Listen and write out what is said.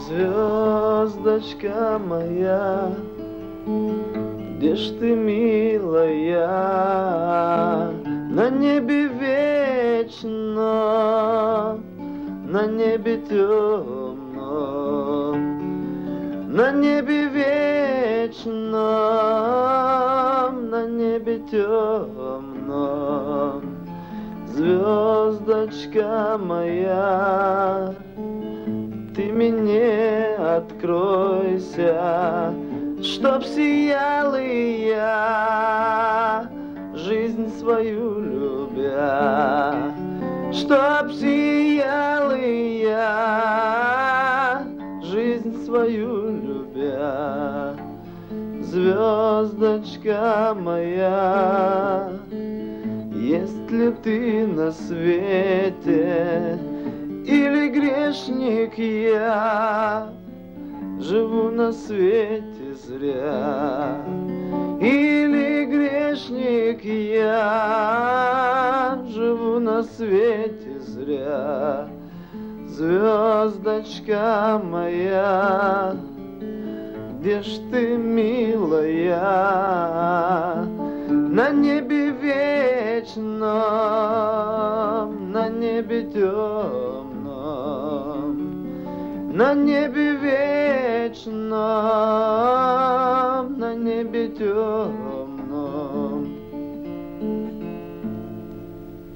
Звездочка моя, где ж ты, милая? На небе вечно, на небе темном, на небе вечном, на небе темном. Звездочка моя, ты мне откройся, чтоб сиял и я, жизнь свою любя, чтоб сиял и я, жизнь свою любя. Звездочка моя, есть ли ты на свете, или грешник я, живу на свете зря, или грешник я, живу на свете зря. Звездочка моя, где ж ты, милая? На небе вечном, на небе темном, на небе вечном, на небе темном.